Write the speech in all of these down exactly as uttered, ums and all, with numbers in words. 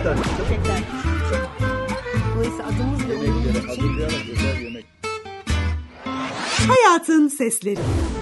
Çocuklar. Çiçekler. Dolayısıyla adımız da uygun için. Hazırlayarak özel yemek. Hayatın Sesleri.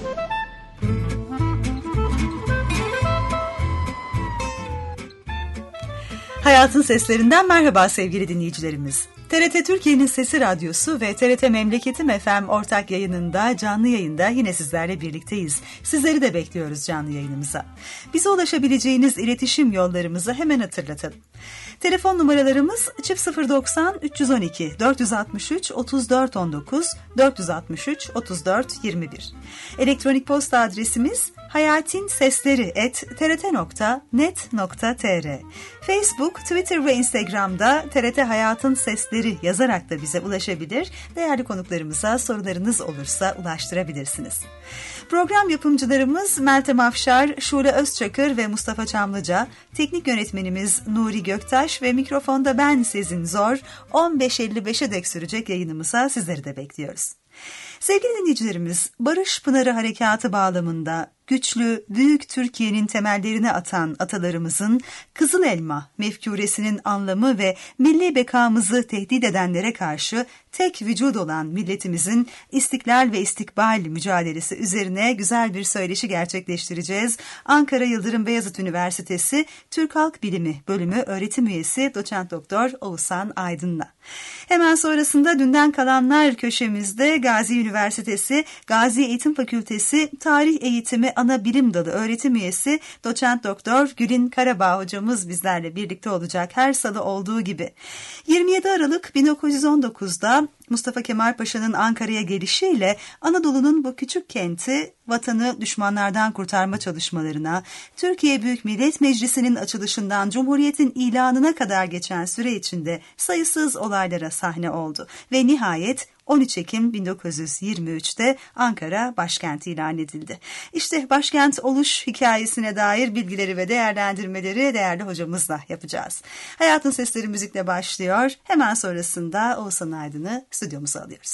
Hayatın Seslerinden merhaba sevgili dinleyicilerimiz. T R T Türkiye'nin Sesi Radyosu ve T R T Memleketim F M ortak yayınında canlı yayında yine sizlerle birlikteyiz. Sizleri de bekliyoruz canlı yayınımıza. Bize ulaşabileceğiniz iletişim yollarımızı hemen hatırlatalım. Telefon numaralarımız çift sıfır doksan üç yüz on iki dört yüz altmış üç otuz dört on dokuz dört yüz altmış üç otuz dört yirmi bir. Elektronik posta adresimiz hayatinsesleri at t r t nokta net nokta t r. Facebook, Twitter ve Instagram'da T R T Hayatın Sesleri yazarak da bize ulaşabilir. Değerli konuklarımıza sorularınız olursa ulaştırabilirsiniz. Program yapımcılarımız Meltem Afşar, Şule Özçakır ve Mustafa Çamlıca, teknik yönetmenimiz Nuri Göktaş ve mikrofonda ben Sezin Zor. on beş elli beşe dek sürecek yayınımıza sizleri de bekliyoruz. Sevgili dinleyicilerimiz, Barış Pınarı Harekatı bağlamında güçlü, büyük Türkiye'nin temellerini atan atalarımızın Kızıl Elma mefkuresinin anlamı ve milli bekamızı tehdit edenlere karşı tek vücut olan milletimizin istiklal ve istikbal mücadelesi üzerine güzel bir söyleşi gerçekleştireceğiz. Ankara Yıldırım Beyazıt Üniversitesi Türk Halk Bilimi Bölümü öğretim üyesi Doçent Doktor Oğuzhan Aydın'la. Hemen sonrasında dünden kalanlar köşemizde Gazi Üniversitesi Gazi Eğitim Fakültesi Tarih Eğitimi Ana Bilim Dalı öğretim üyesi Doçent Doktor Gülin Karabağ hocamız bizlerle birlikte olacak her salı olduğu gibi. yirmi yedi Aralık bin dokuz yüz on dokuzda Mustafa Kemal Paşa'nın Ankara'ya gelişiyle Anadolu'nun bu küçük kenti vatanı düşmanlardan kurtarma çalışmalarına, Türkiye Büyük Millet Meclisi'nin açılışından Cumhuriyet'in ilanına kadar geçen süre içinde sayısız olaylara sahne oldu ve nihayet on üç Ekim bin dokuz yüz yirmi üçte Ankara başkent ilan edildi. İşte başkent oluş hikayesine dair bilgileri ve değerlendirmeleri değerli hocamızla yapacağız. Hayatın Sesleri müzikle başlıyor. Hemen sonrasında Oğuzhan Aydın'ı stüdyomuza alıyoruz.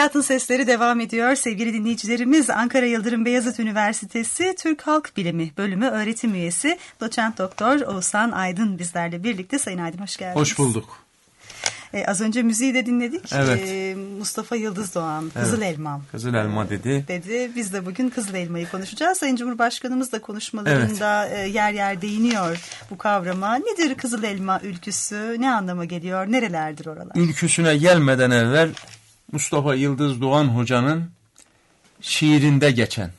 Hayatın Sesleri devam ediyor. Sevgili dinleyicilerimiz, Ankara Yıldırım Beyazıt Üniversitesi Türk Halk Bilimi Bölümü öğretim üyesi Doçent Doktor Oğuzhan Aydın bizlerle birlikte. Sayın Aydın, hoş geldiniz. Hoş bulduk. Ee, az önce müziği de dinledik. Evet. Ee, Mustafa Yıldız Doğan, Kızıl evet. Elmam. Kızıl Elma dedi. Dedi. Biz de bugün Kızıl Elma'yı konuşacağız. Sayın Cumhurbaşkanımız da konuşmalarında evet. yer yer değiniyor bu kavrama. Nedir Kızıl Elma ülküsü? Ne anlama geliyor? Nerelerdir oralar? Ülküsüne gelmeden evvel Mustafa Yıldız Doğan Hoca'nın şiirinde geçen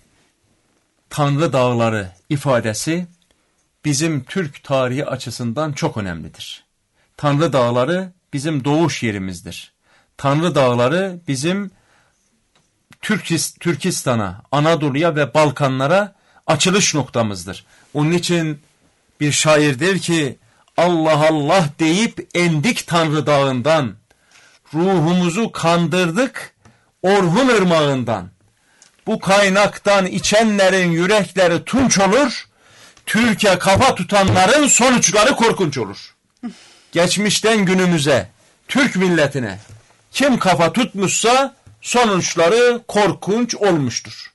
Tanrı Dağları ifadesi bizim Türk tarihi açısından çok önemlidir. Tanrı Dağları bizim doğuş yerimizdir. Tanrı Dağları bizim Türkis, Türkistan'a, Anadolu'ya ve Balkanlara açılış noktamızdır. Onun için bir şair der ki, Allah Allah deyip endik Tanrı Dağı'ndan, ruhumuzu kandırdık Orhun Irmağı'ndan. Bu kaynaktan içenlerin yürekleri tunç olur, Türkiye kafa tutanların sonuçları korkunç olur. Geçmişten günümüze, Türk milletine kim kafa tutmuşsa sonuçları korkunç olmuştur.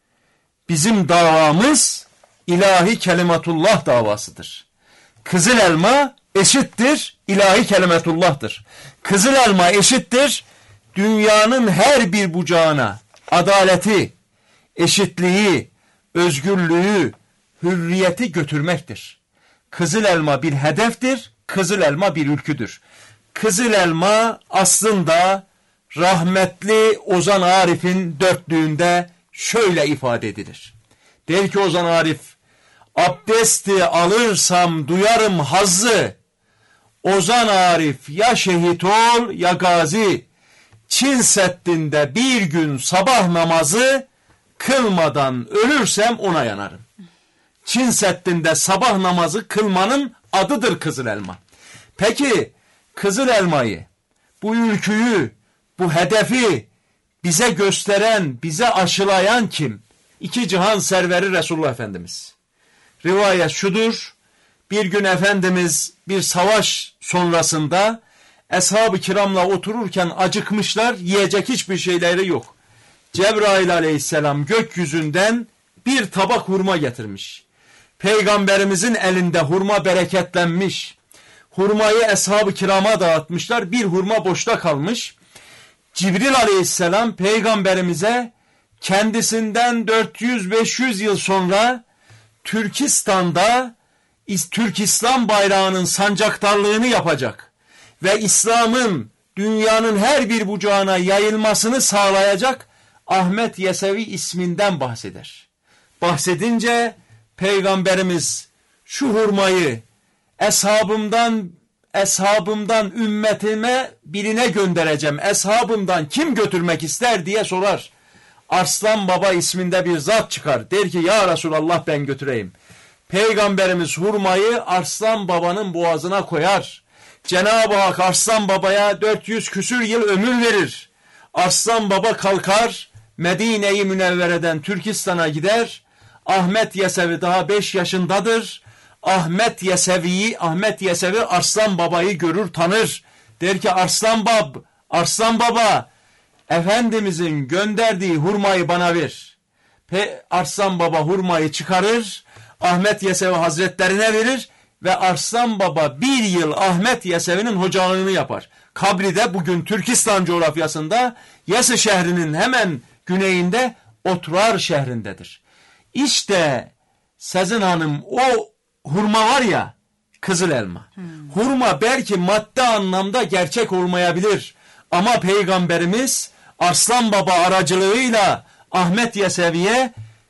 Bizim davamız ilahi kelimetullah davasıdır. Kızıl elma eşittir ilahi kelimetullah'tır. Kızıl elma eşittir dünyanın her bir bucağına adaleti, eşitliği, özgürlüğü, hürriyeti götürmektir. Kızıl elma bir hedeftir, kızıl elma bir ülküdür. Kızıl elma aslında rahmetli Ozan Arif'in dörtlüğünde şöyle ifade edilir. Der ki Ozan Arif, abdesti alırsam duyarım hazzı, Ozan Arif ya şehit ol ya gazi, Çin Seddi'nde bir gün sabah namazı kılmadan ölürsem ona yanarım. Çin Seddi'nde sabah namazı kılmanın adıdır kızıl elma. Peki kızıl elmayı, bu ülküyü, bu hedefi bize gösteren, bize aşılayan kim? İki cihan serveri Resulullah Efendimiz. Rivayet şudur, bir gün Efendimiz bir savaş sonrasında Eshab-ı Kiram'la otururken acıkmışlar, yiyecek hiçbir şeyleri yok. Cebrail Aleyhisselam gökyüzünden bir tabak hurma getirmiş. Peygamberimizin elinde hurma bereketlenmiş. Hurmayı Eshab-ı Kiram'a dağıtmışlar, bir hurma boşta kalmış. Cibril Aleyhisselam Peygamberimize kendisinden dört yüz beş yüz yıl sonra Türkistan'da Türk İslam bayrağının sancaktarlığını yapacak ve İslam'ın dünyanın her bir bucağına yayılmasını sağlayacak Ahmet Yesevi isminden bahseder. Bahsedince Peygamberimiz şu hurmayı eshabımdan eshabımdan ümmetime birine göndereceğim. Eshabımdan kim götürmek ister diye sorar. Arslan Baba isminde bir zat çıkar. Der ki ya Resulallah ben götüreyim. Peygamberimiz hurmayı Arslan Baba'nın boğazına koyar. Cenab-ı Hak Arslan Baba'ya dört yüz küsür yıl ömür verir. Arslan Baba kalkar, Medine-i Münevvere'den Türkistan'a gider. Ahmet Yesevi daha beş yaşındadır. Ahmet Yesevi'yi, Ahmet Yesevi Arslan Baba'yı görür, tanır. Der ki Arslan Bab, Arslan Baba, Efendimizin gönderdiği hurmayı bana ver. Pe Arslan Baba hurmayı çıkarır, Ahmet Yesevi Hazretlerine verir ve Arslan Baba bir yıl Ahmet Yesevi'nin hocalığını yapar. Kabri de bugün Türkistan coğrafyasında Yesi şehrinin hemen güneyinde Otrar şehrindedir. İşte Sezin Hanım o hurma var ya, kızıl elma. Hmm. Hurma belki madde anlamda gerçek olmayabilir. Ama Peygamberimiz Arslan Baba aracılığıyla Ahmet Yesevi'ye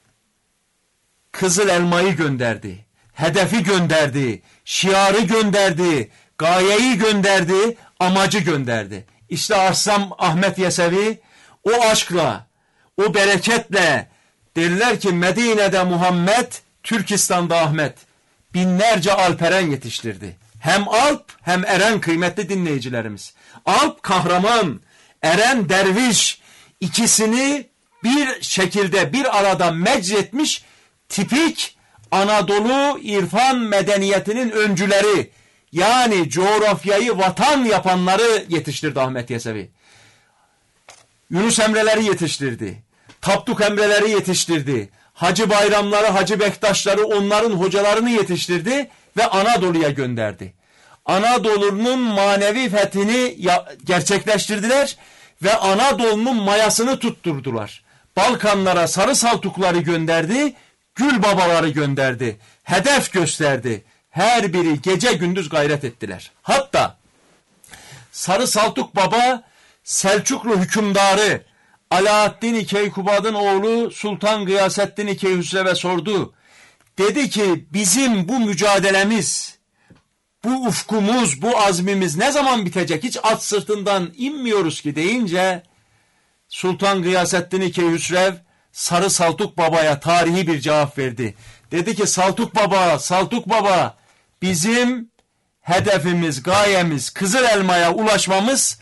kızıl elmayı gönderdi. Hedefi gönderdi. Şiarı gönderdi. Gayeyi gönderdi. Amacı gönderdi. İşte Arslan Ahmet Yesevi o aşkla, o bereketle derler ki Medine'de Muhammed, Türkistan'da Ahmet. Binlerce alperen yetiştirdi. Hem alp hem eren kıymetli dinleyicilerimiz. Alp kahraman, eren derviş, ikisini bir şekilde bir arada meczetmiş tipik Anadolu irfan medeniyetinin öncüleri, yani coğrafyayı vatan yapanları yetiştirdi Ahmet Yesevi. Yunus Emre'leri yetiştirdi. Tapduk Emre'leri yetiştirdi. Hacı Bayramları, Hacı Bektaşları, onların hocalarını yetiştirdi ve Anadolu'ya gönderdi. Anadolu'nun manevi fethini gerçekleştirdiler ve Anadolu'nun mayasını tutturdular. Balkanlara Sarı Saltukları gönderdi, Gül Babaları gönderdi, hedef gösterdi. Her biri gece gündüz gayret ettiler. Hatta Sarı Saltuk Baba Selçuklu hükümdarı Alaaddin Keykubad'ın oğlu Sultan Gıyasettin Keyhüsrev'e sordu. Dedi ki bizim bu mücadelemiz, bu ufkumuz, bu azmimiz ne zaman bitecek? Hiç at sırtından inmiyoruz ki deyince Sultan Gıyasettin Keyhüsrev Sarı Saltuk Baba'ya tarihi bir cevap verdi. Dedi ki Saltuk Baba, Saltuk Baba bizim hedefimiz, gayemiz Kızıl Elma'ya ulaşmamız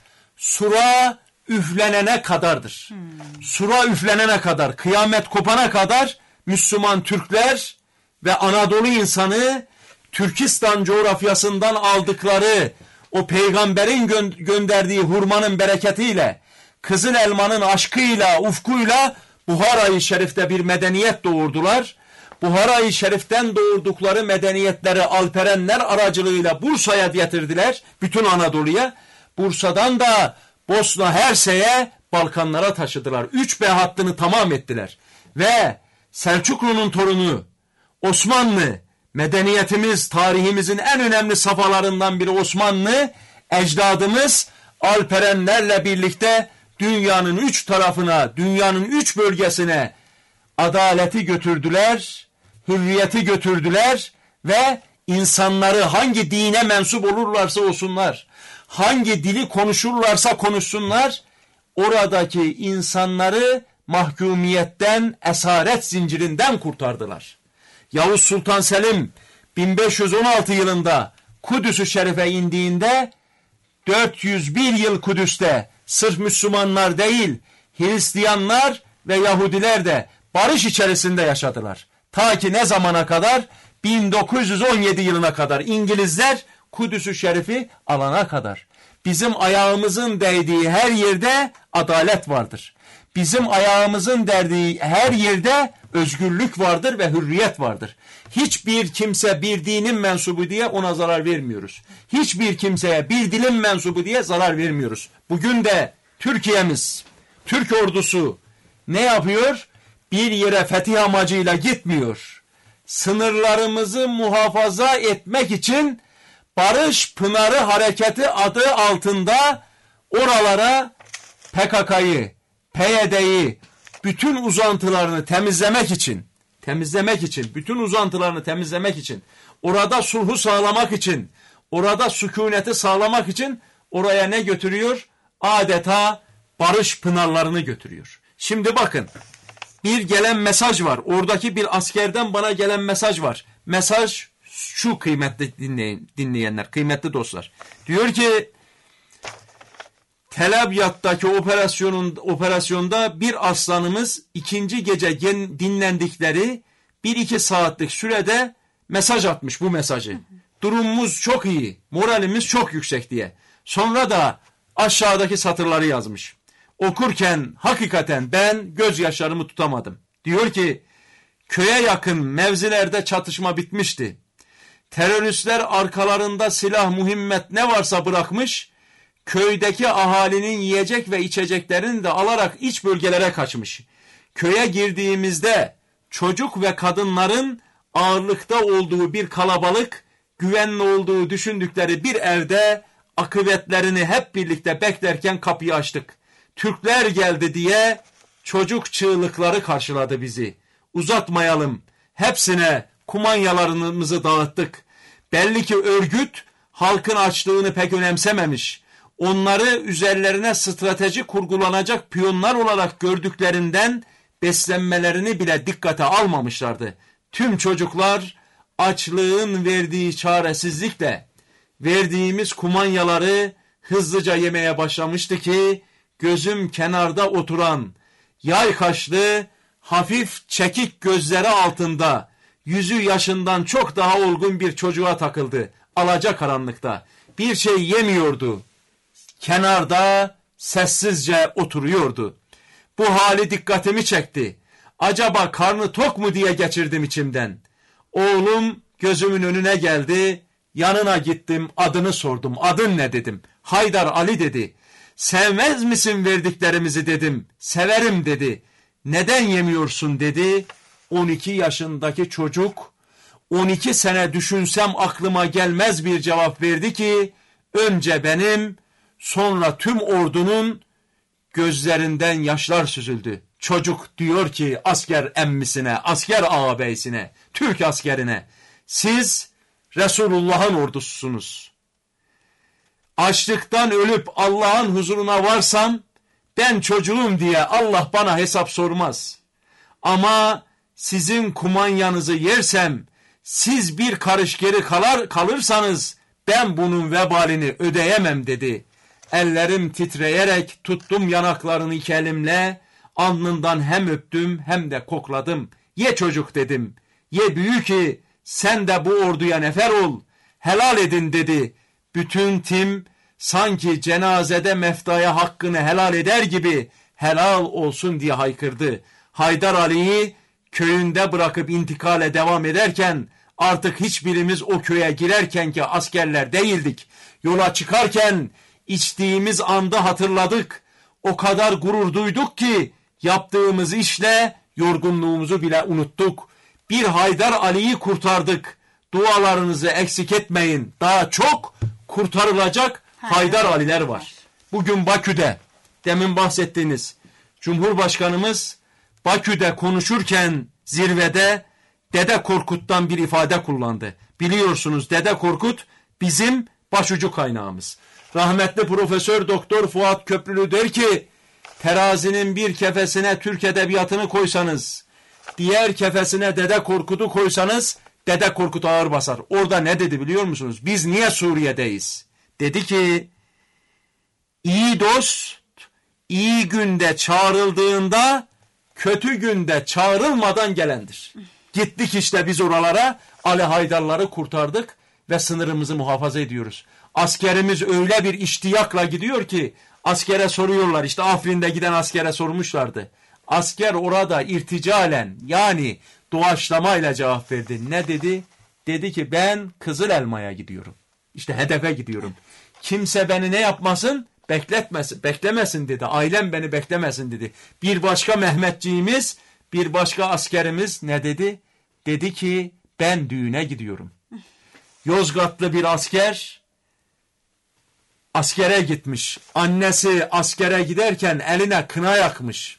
sura üflenene kadardır. Hmm. Sura üflenene kadar, kıyamet kopana kadar Müslüman Türkler ve Anadolu insanı Türkistan coğrafyasından aldıkları o peygamberin gö- gönderdiği hurmanın bereketiyle, Kızıl Elma'nın aşkıyla, ufkuyla Buhara-i Şerif'te bir medeniyet doğurdular. Buhara-i Şerif'ten doğurdukları medeniyetleri Alperenler aracılığıyla Bursa'ya getirdiler, bütün Anadolu'ya. Bursa'dan da Bosna Hersek'e, Balkanlara taşıdılar. Üç B hattını tamam ettiler. Ve Selçuklu'nun torunu Osmanlı, medeniyetimiz, tarihimizin en önemli safhalarından biri Osmanlı, ecdadımız Alperenlerle birlikte dünyanın üç tarafına, dünyanın üç bölgesine adaleti götürdüler, hürriyeti götürdüler ve insanları hangi dine mensup olurlarsa olsunlar, hangi dili konuşurlarsa konuşsunlar, oradaki insanları mahkumiyetten, esaret zincirinden kurtardılar. Yavuz Sultan Selim bin beş yüz on altı yılında Kudüs-ü Şerif'e indiğinde dört yüz bir yıl Kudüs'te sırf Müslümanlar değil, Hristiyanlar ve Yahudiler de barış içerisinde yaşadılar. Ta ki ne zamana kadar? bin dokuz yüz on yedi yılına kadar İngilizler Kudüs-ü Şerif'i alana kadar. Bizim ayağımızın değdiği her yerde adalet vardır. Bizim ayağımızın değdiği her yerde özgürlük vardır ve hürriyet vardır. Hiçbir kimse bir dinin mensubu diye ona zarar vermiyoruz. Hiçbir kimseye bir dilin mensubu diye zarar vermiyoruz. Bugün de Türkiye'miz, Türk ordusu ne yapıyor? Bir yere fetih amacıyla gitmiyor. Sınırlarımızı muhafaza etmek için Barış Pınarı Hareketi adı altında oralara P K K'yı, P Y D'yi, bütün uzantılarını temizlemek için, temizlemek için, bütün uzantılarını temizlemek için, orada sulhu sağlamak için, orada sükuneti sağlamak için oraya ne götürüyor? Adeta barış pınarlarını götürüyor. Şimdi bakın, bir gelen mesaj var. Oradaki bir askerden bana gelen mesaj var. Mesaj şu kıymetli dinleyin, dinleyenler, kıymetli dostlar. Diyor ki, Tel Abyad'daki operasyonun, operasyonda bir aslanımız ikinci gece gen, dinlendikleri bir iki saatlik sürede mesaj atmış bu mesajı. Durumumuz çok iyi, moralimiz çok yüksek diye. Sonra da aşağıdaki satırları yazmış. Okurken hakikaten ben gözyaşlarımı tutamadım. Diyor ki, köye yakın mevzilerde çatışma bitmişti. Teröristler arkalarında silah, mühimmet ne varsa bırakmış, köydeki ahalinin yiyecek ve içeceklerini de alarak iç bölgelere kaçmış. Köye girdiğimizde çocuk ve kadınların ağırlıkta olduğu bir kalabalık, güvenli olduğu düşündükleri bir evde akıbetlerini hep birlikte beklerken kapıyı açtık. Türkler geldi diye çocuk çığlıkları karşıladı bizi. Uzatmayalım, hepsine kumanyalarımızı dağıttık. Belli ki örgüt halkın açlığını pek önemsememiş. Onları üzerlerine strateji kurgulanacak piyonlar olarak gördüklerinden beslenmelerini bile dikkate almamışlardı. Tüm çocuklar açlığın verdiği çaresizlikle verdiğimiz kumanyaları hızlıca yemeye başlamıştı ki gözüm kenarda oturan yay kaşlı, hafif çekik gözleri altında yüzü yaşından çok daha olgun bir çocuğa takıldı. Alacakaranlıkta bir şey yemiyordu. Kenarda sessizce oturuyordu. Bu hali dikkatimi çekti. Acaba karnı tok mu diye geçirdim içimden. Oğlum gözümün önüne geldi. Yanına gittim, adını sordum. Adın ne dedim. Haydar Ali dedi. Sevmez misin verdiklerimizi dedim. Severim dedi. Neden yemiyorsun dedi. on iki yaşındaki çocuk on iki sene düşünsem aklıma gelmez bir cevap verdi ki önce benim, sonra tüm ordunun gözlerinden yaşlar süzüldü. Çocuk diyor ki asker emmisine, asker ağabeysine, Türk askerine, siz Resulullah'ın ordususunuz. Açlıktan ölüp Allah'ın huzuruna varsam ben çocuğum diye Allah bana hesap sormaz. Ama sizin kumanyanızı yersem, siz bir karış geri kalar, kalırsanız ben bunun vebalini ödeyemem dedi. Ellerim titreyerek tuttum yanaklarını iki elimle, alnından hem öptüm hem de kokladım. Ye çocuk dedim, ye büyü ki sen de bu orduya nefer ol, helal edin dedi. Bütün tim sanki cenazede meftaya hakkını helal eder gibi helal olsun diye haykırdı. Haydar Ali'yi köyünde bırakıp intikale devam ederken artık hiçbirimiz o köye girerken ki askerler değildik. Yola çıkarken içtiğimiz anda hatırladık. O kadar gurur duyduk ki yaptığımız işle yorgunluğumuzu bile unuttuk. Bir Haydar Ali'yi kurtardık. Dualarınızı eksik etmeyin. Daha çok kurtarılacak Haydar Ali'ler var. Bugün Bakü'de demin bahsettiğiniz Cumhurbaşkanımız Bakü'de konuşurken zirvede Dede Korkut'tan bir ifade kullandı. Biliyorsunuz Dede Korkut bizim başucu kaynağımız. Rahmetli Profesör Doktor Fuat Köprülü der ki terazinin bir kefesine Türk edebiyatını koysanız, diğer kefesine Dede Korkut'u koysanız Dede Korkut ağır basar. Orada ne dedi biliyor musunuz? Biz niye Suriye'deyiz? Dedi ki iyi dost iyi günde çağrıldığında kötü günde çağrılmadan gelendir. Gittik işte biz oralara, Ali Haydarları kurtardık ve sınırımızı muhafaza ediyoruz. Askerimiz öyle bir iştiyakla gidiyor ki askere soruyorlar, işte Afrin'de giden askere sormuşlardı. Asker orada irticalen yani doğaçlamayla cevap verdi. Ne dedi? Dedi ki ben Kızıl Elma'ya gidiyorum. İşte hedefe gidiyorum. Kimse beni ne yapmasın? Bekletmesin, beklemesin dedi. Ailem beni beklemesin dedi. Bir başka Mehmetçiğimiz, bir başka askerimiz ne dedi? Dedi ki ben düğüne gidiyorum. Yozgatlı bir asker askere gitmiş. Annesi askere giderken eline kına yakmış.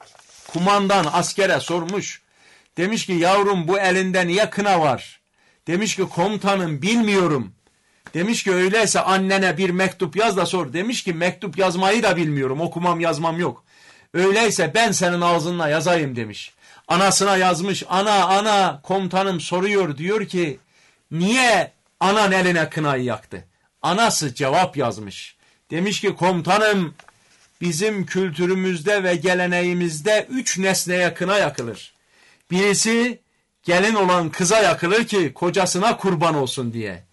Kumandan askere sormuş. Demiş ki yavrum bu elinde niye kına var? Demiş ki komutanım bilmiyorum. Demiş ki öyleyse annene bir mektup yaz da sor. Demiş ki mektup yazmayı da bilmiyorum. Okumam yazmam yok. Öyleyse ben senin ağzınla yazayım demiş. Anasına yazmış. Ana ana komutanım soruyor, diyor ki niye anan eline kınayı yaktı? Anası cevap yazmış. Demiş ki komutanım bizim kültürümüzde ve geleneğimizde üç nesneye kına yakılır. Birisi gelin olan kıza yakılır ki kocasına kurban olsun diye.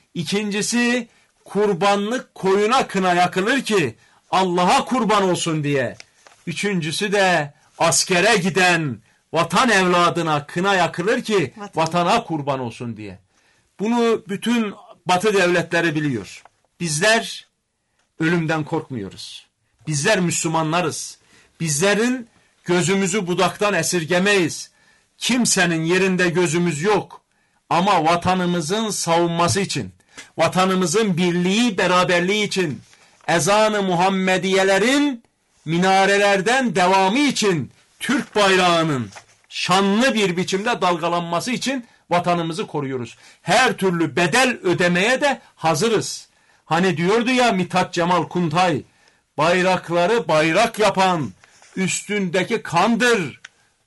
İkincisi kurbanlık koyuna kına yakılır ki Allah'a kurban olsun diye. Üçüncüsü de askere giden vatan evladına kına yakılır ki Vatan. vatana kurban olsun diye. Bunu bütün Batı devletleri biliyor. Bizler ölümden korkmuyoruz. Bizler Müslümanlarız. Bizlerin gözümüzü budaktan esirgemeyiz. Kimsenin yerinde gözümüz yok. Ama vatanımızın savunması için, vatanımızın birliği, beraberliği için, ezan-ı Muhammediyelerin minarelerden devamı için, Türk bayrağının şanlı bir biçimde dalgalanması için vatanımızı koruyoruz. Her türlü bedel ödemeye de hazırız. Hani diyordu ya Mithat Cemal Kuntay, bayrakları bayrak yapan üstündeki kandır.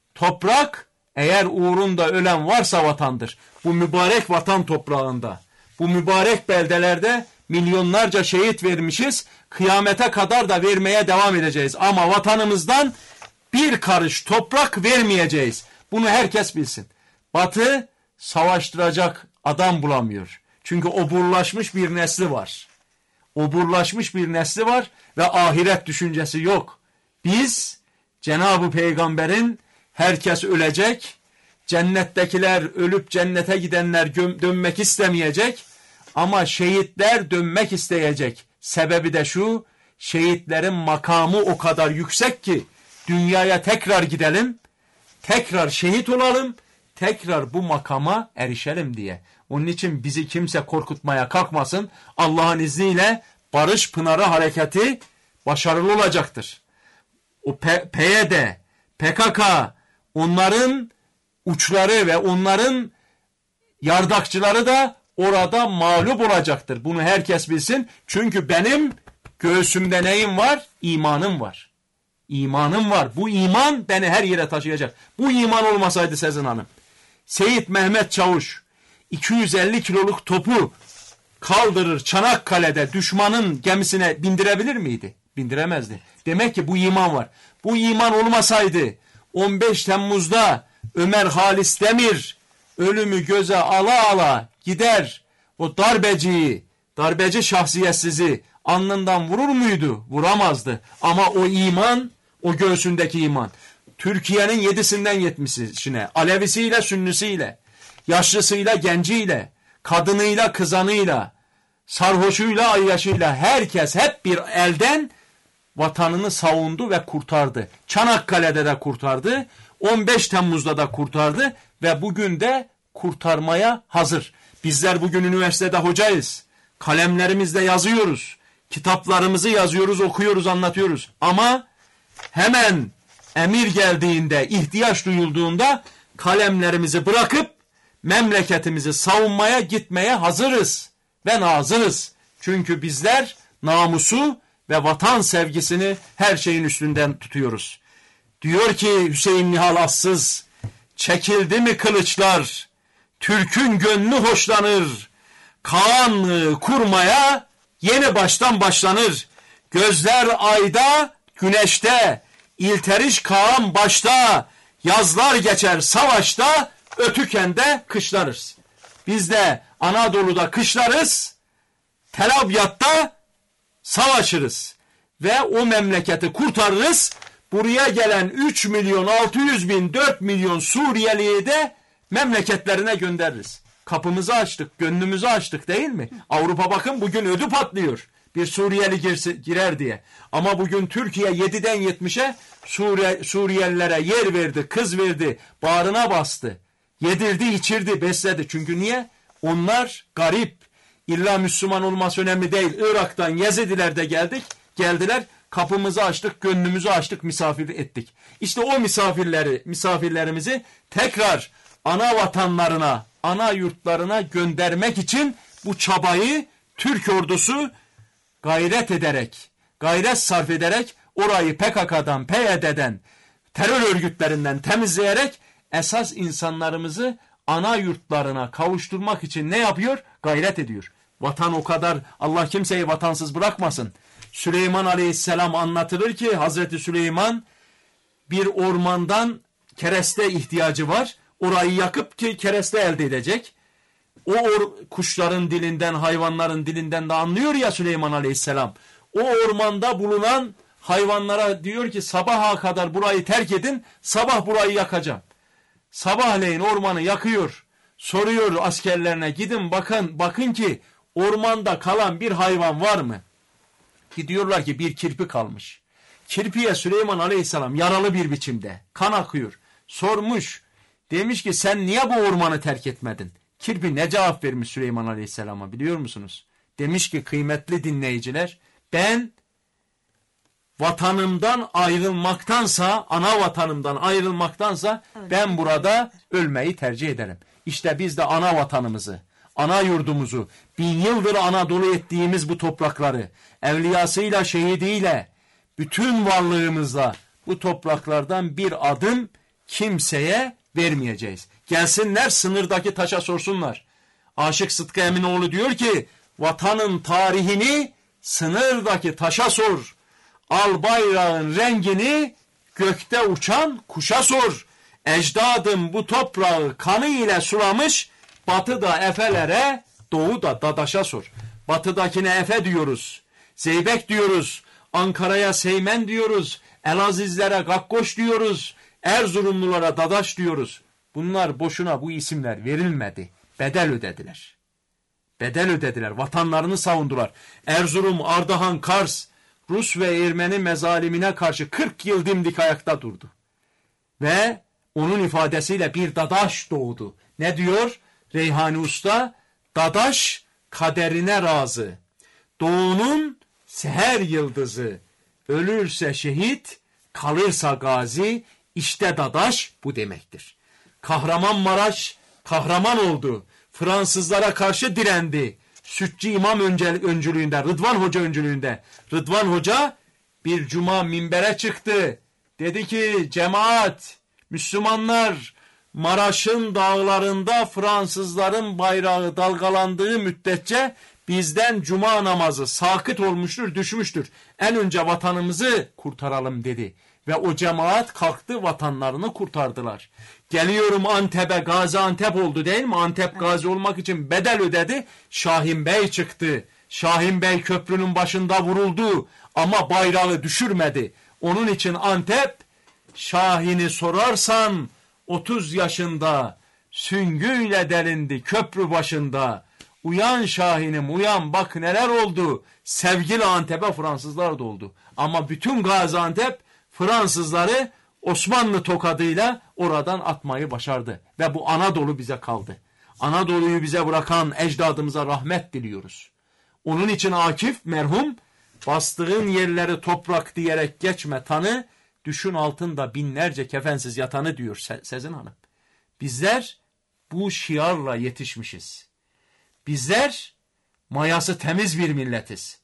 Toprak eğer uğrunda ölen varsa vatandır. Bu mübarek vatan toprağında, bu mübarek beldelerde milyonlarca şehit vermişiz. Kıyamete kadar da vermeye devam edeceğiz. Ama vatanımızdan bir karış toprak vermeyeceğiz. Bunu herkes bilsin. Batı savaştıracak adam bulamıyor. Çünkü oburlaşmış bir nesli var. oburlaşmış bir nesli var ve ahiret düşüncesi yok. Biz Cenab-ı Peygamber'in herkes ölecek, cennettekiler ölüp cennete gidenler dönmek istemeyecek ama şehitler dönmek isteyecek. Sebebi de şu, şehitlerin makamı o kadar yüksek ki dünyaya tekrar gidelim, tekrar şehit olalım, tekrar bu makama erişelim diye. Onun için bizi kimse korkutmaya kalkmasın. Allah'ın izniyle Barış Pınarı hareketi başarılı olacaktır. O P Y D, P K K, onların uçları ve onların yardakçıları da orada mağlup olacaktır. Bunu herkes bilsin. Çünkü benim göğsümde neyim var? İmanım var. İmanım var. Bu iman beni her yere taşıyacak. Bu iman olmasaydı Sezin Hanım, Seyit Mehmet Çavuş iki yüz elli kiloluk topu kaldırır Çanakkale'de düşmanın gemisine bindirebilir miydi? Bindiremezdi. Demek ki bu iman var. Bu iman olmasaydı on beş Temmuz'da Ömer Halis Demir ölümü göze ala ala gider o darbeciyi, darbeci şahsiyetsizi alnından vurur muydu? Vuramazdı. Ama o iman, o göğsündeki iman, Türkiye'nin yedisinden yetmişine, Alevisiyle, Sünnisiyle, yaşlısıyla, genciyle, kadınıyla, kızanıyla, sarhoşuyla, ayyaşıyla herkes hep bir elden vatanını savundu ve kurtardı. Çanakkale'de de kurtardı, on beş Temmuz'da da kurtardı ve bugün de kurtarmaya hazır. Bizler bugün üniversitede hocayız. Kalemlerimizle yazıyoruz. Kitaplarımızı yazıyoruz, okuyoruz, anlatıyoruz. Ama hemen emir geldiğinde, ihtiyaç duyulduğunda kalemlerimizi bırakıp memleketimizi savunmaya gitmeye hazırız ve nazırız. Çünkü bizler namusu ve vatan sevgisini her şeyin üstünden tutuyoruz. Diyor ki Hüseyin Nihal Assız, çekildi mi kılıçlar, Türk'ün gönlü hoşlanır, Kağanlığı kurmaya yeni baştan başlanır. Gözler ayda, güneşte, İlteriş Kağan başta, yazlar geçer savaşta, Ötüken'de kışlarız. Biz de Anadolu'da kışlarız, Tel Abyad'da savaşırız ve o memleketi kurtarırız. Buraya gelen üç milyon altı yüz bin dört milyon Suriyeliyi de memleketlerine göndeririz. Kapımızı açtık, gönlümüzü açtık değil mi? Avrupa bakın bugün ödü patlıyor. Bir Suriyeli girse, girer diye. Ama bugün Türkiye yediden yetmişe Suriye, Suriyelilere yer verdi, kız verdi, bağrına bastı. Yedirdi, içirdi, besledi. Çünkü niye? Onlar garip. İlla Müslüman olması önemli değil. Irak'tan Yezidiler de geldik, geldiler. Kapımızı açtık, gönlümüzü açtık, misafir ettik. İşte o misafirleri, misafirlerimizi tekrar ana vatanlarına, ana yurtlarına göndermek için bu çabayı Türk ordusu gayret ederek, gayret sarf ederek orayı P K K'dan, P Y D'den, terör örgütlerinden temizleyerek esas insanlarımızı ana yurtlarına kavuşturmak için ne yapıyor? Gayret ediyor. Vatan o kadar, Allah kimseyi vatansız bırakmasın. Süleyman Aleyhisselam anlatılır ki Hazreti Süleyman bir ormandan kereste ihtiyacı var. Orayı yakıp ki kereste elde edecek. O or kuşların dilinden, hayvanların dilinden de anlıyor ya Süleyman Aleyhisselam. O ormanda bulunan hayvanlara diyor ki sabaha kadar burayı terk edin, sabah burayı yakacağım. Sabahleyin ormanı yakıyor. Soruyor askerlerine, gidin bakın, bakın ki ormanda kalan bir hayvan var mı? Gidiyorlar ki bir kirpi kalmış. Kirpiye Süleyman Aleyhisselam yaralı bir biçimde, kan akıyor. Sormuş, demiş ki sen niye bu ormanı terk etmedin? Kirpi ne cevap vermiş Süleyman Aleyhisselam'a biliyor musunuz? Demiş ki kıymetli dinleyiciler, ben vatanımdan ayrılmaktansa, ana vatanımdan ayrılmaktansa ben burada ölmeyi tercih ederim. İşte biz de ana vatanımızı, ana yurdumuzu, bin yıldır Anadolu ettiğimiz bu toprakları, evliyasıyla, şehidiyle, bütün varlığımızla bu topraklardan bir adım kimseye vermeyeceğiz. Gelsinler sınırdaki taşa sorsunlar. Aşık Sıtkı Eminoğlu diyor ki, vatanın tarihini sınırdaki taşa sor. Al bayrağın rengini gökte uçan kuşa sor. Ecdadım bu toprağı kanı ile sulamış, batıda efelere, doğuda dadaşa sor. Batıdakine efe diyoruz. Zeybek diyoruz, Ankara'ya Seymen diyoruz, Elazizlere Gakkoş diyoruz, Erzurumlulara Dadaş diyoruz. Bunlar boşuna bu isimler verilmedi. Bedel ödediler. Bedel ödediler. Vatanlarını savundular. Erzurum, Ardahan, Kars, Rus ve Ermeni mezalimine karşı kırk yıl dimdik ayakta durdu. Ve onun ifadesiyle bir Dadaş doğdu. Ne diyor Reyhani Usta? Dadaş kaderine razı. Doğunun seher yıldızı. Ölürse şehit, kalırsa gazi. İşte Dadaş bu demektir. Kahramanmaraş kahraman oldu. Fransızlara karşı direndi. Sütçü İmam öncülüğünde, Rıdvan Hoca öncülüğünde. Rıdvan Hoca bir cuma minbere çıktı. Dedi ki cemaat, Müslümanlar, Maraş'ın dağlarında Fransızların bayrağı dalgalandığı müddetçe bizden cuma namazı sakıt olmuştur, düşmüştür. En önce vatanımızı kurtaralım dedi. Ve o cemaat kalktı, vatanlarını kurtardılar. Geliyorum Antep'e, Gaziantep oldu değil mi? Antep gazi olmak için bedel ödedi. Şahin Bey çıktı. Şahin Bey köprünün başında vuruldu ama bayrağı düşürmedi. Onun için Antep, Şahin'i sorarsan otuz yaşında süngüyle delindi köprü başında. Uyan Şahin'im uyan, bak neler oldu. Sevgili Antep'e Fransızlar doldu. Ama bütün Gaziantep Fransızları Osmanlı tokadıyla oradan atmayı başardı. Ve bu Anadolu bize kaldı. Anadolu'yu bize bırakan ecdadımıza rahmet diliyoruz. Onun için Akif merhum, bastığın yerleri toprak diyerek geçme tanı, düşün altında binlerce kefensiz yatanı diyor Se Sezin Hanım. Bizler bu şiarla yetişmişiz. Bizler mayası temiz bir milletiz.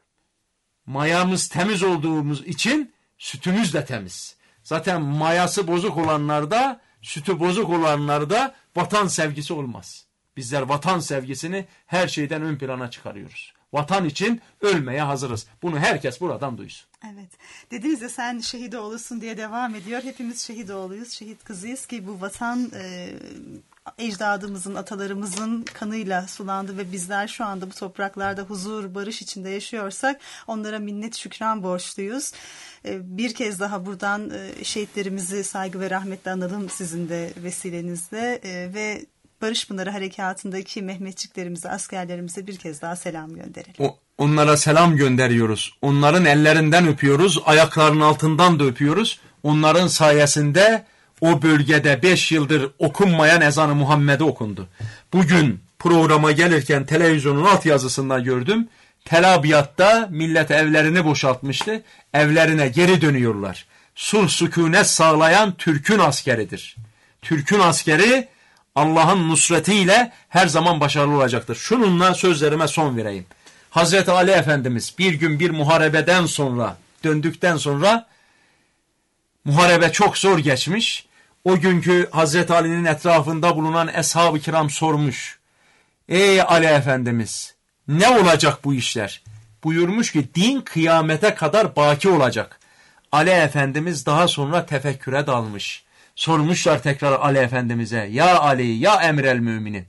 Mayamız temiz olduğumuz için sütümüz de temiz. Zaten mayası bozuk olanlarda, sütü bozuk olanlarda vatan sevgisi olmaz. Bizler vatan sevgisini her şeyden ön plana çıkarıyoruz. Vatan için ölmeye hazırız. Bunu herkes buradan duysun. Evet. Dediniz ya sen şehit oğlusun diye devam ediyor. Hepimiz şehit oğluyuz, şehit kızıyız ki bu vatan e, ecdadımızın, atalarımızın kanıyla sulandı ve bizler şu anda bu topraklarda huzur, barış içinde yaşıyorsak onlara minnet, şükran borçluyuz. E, bir kez daha buradan e, şehitlerimizi saygı ve rahmetle analım sizin de vesilenizle e, ve Barış Pınarı Harekatı'ndaki Mehmetçiklerimize, askerlerimize bir kez daha selam gönderelim. O, onlara selam gönderiyoruz. Onların ellerinden öpüyoruz, ayaklarının altından da öpüyoruz. Onların sayesinde o bölgede beş yıldır okunmayan ezanı Muhammed'e okundu. Bugün programa gelirken televizyonun altyazısından gördüm. Tel Abyad'da millet evlerini boşaltmıştı. Evlerine geri dönüyorlar. Sulh sükunet sağlayan Türk'ün askeridir. Türk'ün askeri Allah'ın nusretiyle her zaman başarılı olacaktır. Şununla sözlerime son vereyim. Hazreti Ali Efendimiz bir gün bir muharebeden sonra, döndükten sonra, muharebe çok zor geçmiş. O günkü Hazreti Ali'nin etrafında bulunan Eshab-ı Kiram sormuş. Ey Ali Efendimiz, ne olacak bu işler? Buyurmuş ki din kıyamete kadar baki olacak. Ali Efendimiz daha sonra tefekküre dalmış. Sormuşlar tekrar Ali Efendimiz'e, ya Ali, ya Emrel Müminin,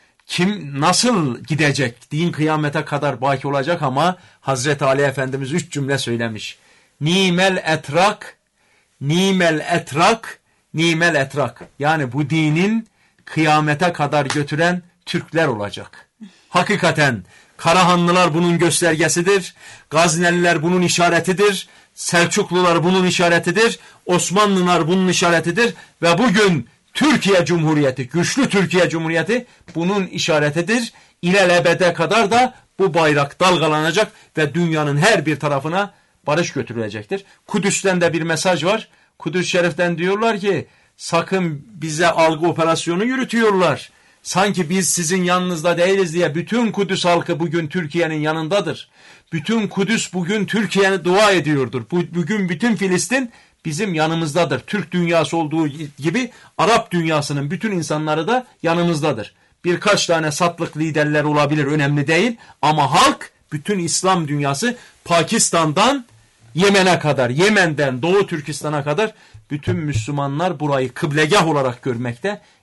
kim nasıl gidecek? Din kıyamete kadar baki olacak ama Hazreti Ali Efendimiz üç cümle söylemiş. Nimel etrak, nimel etrak, nimel etrak. Yani bu dinin kıyamete kadar götüren Türkler olacak. Hakikaten Karahanlılar bunun göstergesidir. Gazneliler bunun işaretidir. Selçuklular bunun işaretidir. Osmanlılar bunun işaretidir. Ve bugün Türkiye Cumhuriyeti, güçlü Türkiye Cumhuriyeti bunun işaretidir. İlelebede kadar da bu bayrak dalgalanacak ve dünyanın her bir tarafına barış götürülecektir. Kudüs'ten de bir mesaj var. Kudüs Şerif'ten diyorlar ki sakın bize algı operasyonu yürütüyorlar. Sanki biz sizin yanınızda değiliz diye bütün Kudüs halkı bugün Türkiye'nin yanındadır. Bütün Kudüs bugün Türkiye'ye dua ediyordur. Bugün bütün Filistin bizim yanımızdadır. Türk dünyası olduğu gibi Arap dünyasının bütün insanları da yanımızdadır. Birkaç tane satlık liderler olabilir, önemli değil. Ama halk, bütün İslam dünyası Pakistan'dan Yemen'e kadar, Yemen'den Doğu Türkistan'a kadar bütün Müslümanlar burayı kıblegah olarak görmekte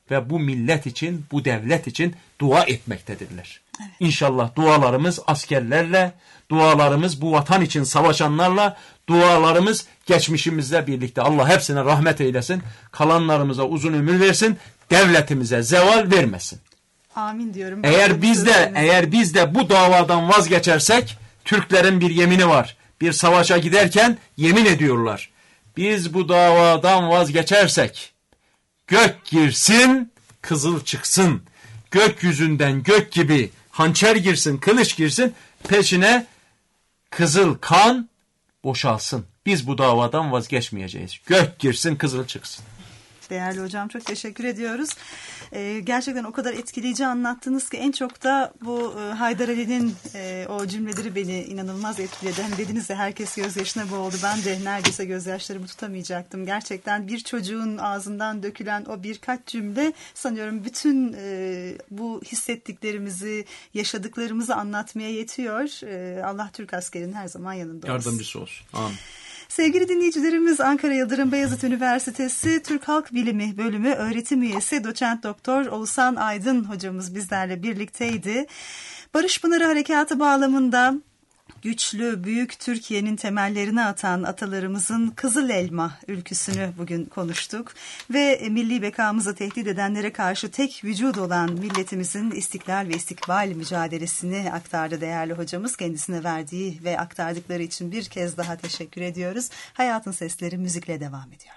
ve bu millet için, bu devlet için dua etmektedirler. Evet. İnşallah dualarımız askerlerle, dualarımız bu vatan için savaşanlarla, dualarımız geçmişimizle birlikte. Allah hepsine rahmet eylesin, kalanlarımıza uzun ömür versin, devletimize zeval vermesin. Amin diyorum. Eğer biz de eğer biz de bu davadan vazgeçersek, Türklerin bir yemini var. Bir savaşa giderken yemin ediyorlar. Biz bu davadan vazgeçersek gök girsin, kızıl çıksın. Gökyüzünden gök gibi hançer girsin, kılıç girsin, peşine kızıl kan boşalsın. Biz bu davadan vazgeçmeyeceğiz. Gök girsin, kızıl çıksın. Değerli hocam, çok teşekkür ediyoruz. Ee, gerçekten o kadar etkileyici anlattınız ki en çok da bu e, Haydar Ali'nin e, o cümleleri beni inanılmaz etkiledi. Hani dediniz de herkes gözyaşına boğuldu. Ben de neredeyse gözyaşlarımı tutamayacaktım. Gerçekten bir çocuğun ağzından dökülen o birkaç cümle sanıyorum bütün e, bu hissettiklerimizi, yaşadıklarımızı anlatmaya yetiyor. E, Allah Türk askerinin her zaman yanında olsun. Yardımcısı olsun. Amin. Sevgili dinleyicilerimiz, Ankara Yıldırım Beyazıt Üniversitesi Türk Halk Bilimi Bölümü öğretim üyesi Doçent Doktor Oğuzhan Aydın hocamız bizlerle birlikteydi. Barış Pınarı Harekatı bağlamında güçlü, büyük Türkiye'nin temellerini atan atalarımızın Kızıl Elma ülküsünü bugün konuştuk. Ve milli bekamızı tehdit edenlere karşı tek vücut olan milletimizin istiklal ve istikbal mücadelesini aktardı değerli hocamız. Kendisine verdiği ve aktardıkları için bir kez daha teşekkür ediyoruz. Hayatın Sesleri müzikle devam ediyor.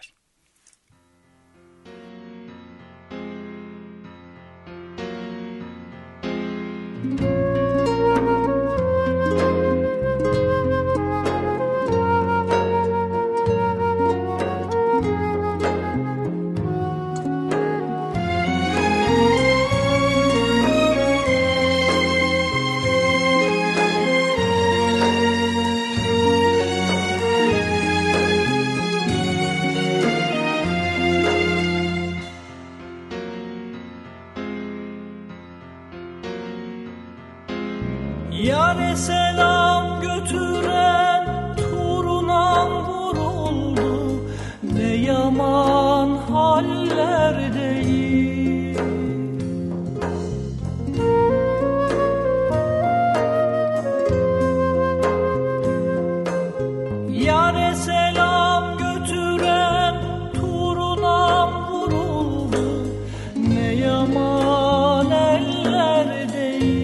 Yâre selam götüren turunam vuruldu, ne yaman hallerdeyim. Yâre selam götüren turunam vuruldu, ne yaman ellerdeyim.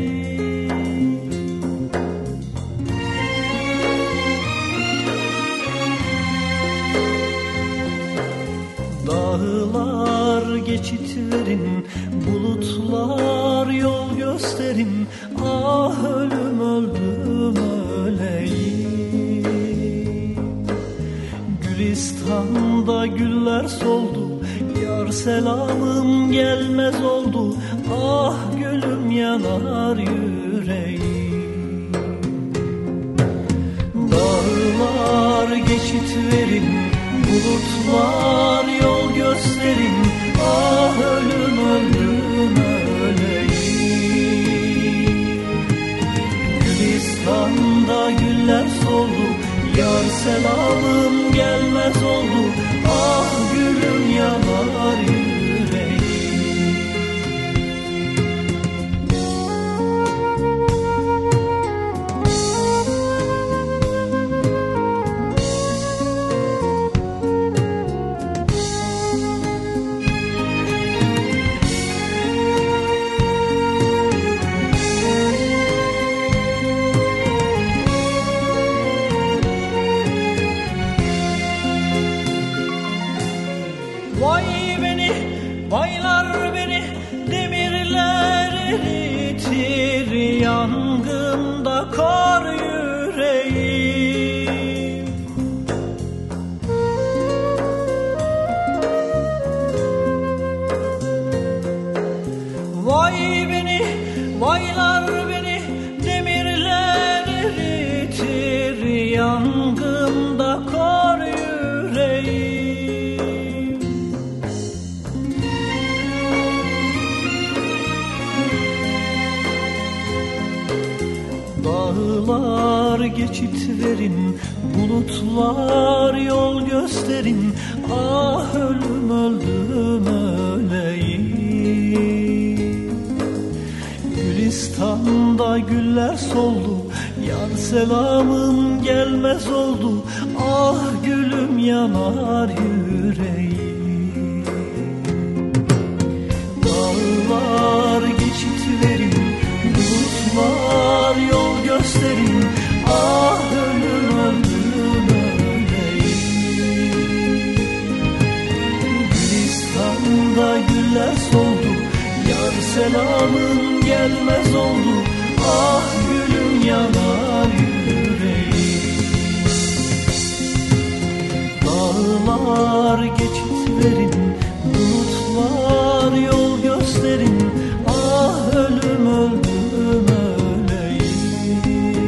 Dağlar geçit verin, bulutlar yol gösterin. Ah ölüm öldüm öleyim. Gülistan'da güller soldu, yar selamım gelmez oldu. Ah gülüm yanar yüreğim. Dağlar geçit verin, bulutlar yol gösterin. Ah ölüm öldüm öleyim. Gülistan'da güller soldu, yar selamım gelmez oldu. Ah gülüm yanar yüreğim. Vay beni, vaylar beni, demirler eritir, yangında kar yüreğim. Vay beni, vaylar beni, demirler eritir, yangında kar yüreğim. Dağlar geçit verin, bulutlar yol gösterin. Ah ölüm öldüm öleyim. Gülistan'da güller soldu, yar selamın gelmez oldu. Ah gülüm yanar yüreğim. Dağlar geçit verin, bulutlar yol gösterin. Ah ölüm öldüm öleyim. Gülistan'da güller soldu, yar selamın gelmez oldu. Ah gülüm yanar yüreğim. Dağlar geçit verin, bulutlar yol gösterin. Ah ölüm öldüm öleyim.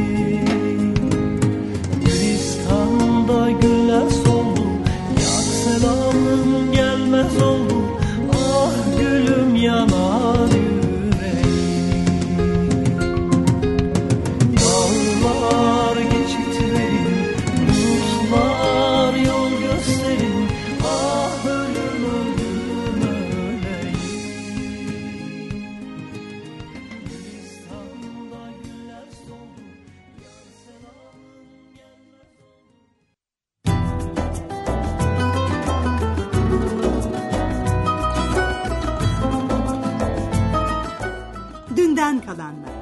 Gülistan'da güller soldu, yar selamın gelmez oldu. Ah gülüm yanar yüreğim. Dağlar geçit verin, bulutlar yol gösterin. Ah ölüm öldüm öleyim. Gülistan'da güller soldu, yar selamın gelmez oldu. Dünden kalanlar.